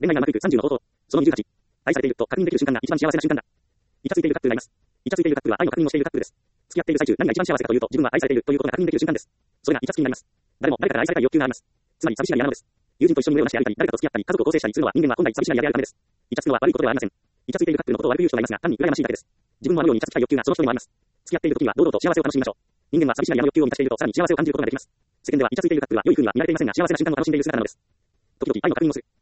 恋愛がうまくいく30の方法。その28。愛されていると確認できる瞬間が一番幸せな瞬間だ。イチャついているカップルがいます。イチャついているカップルは愛の確認をしているカップルです。付き合っている最中、何が一番幸せかというと、自分は愛されているということが確認できる瞬間です。それがイチャつきになります。誰も誰かから愛されたい欲求があります。つまり寂しがり屋なのです。友人と一緒に目をなして歩いたり、誰かと付き合ったり、家族を構成したりするのは人間は本来寂しがり屋であるためです。イチャつくのは悪いことではありません。イチャついているカップルのことを悪く言う人がいますが、単に羨ましいだけです。自分もあるようにイチャつきたい欲求がその人にもあります。付き合っている時には堂々と幸せを楽しみましょう。人間は寂しがり屋の欲求を満たしているとさらに幸せを感じることができます。世間ではイチャついているカップルは良い風には見られていませんが、幸せな瞬間を楽しんでいる姿なのです。時々愛の確認をする。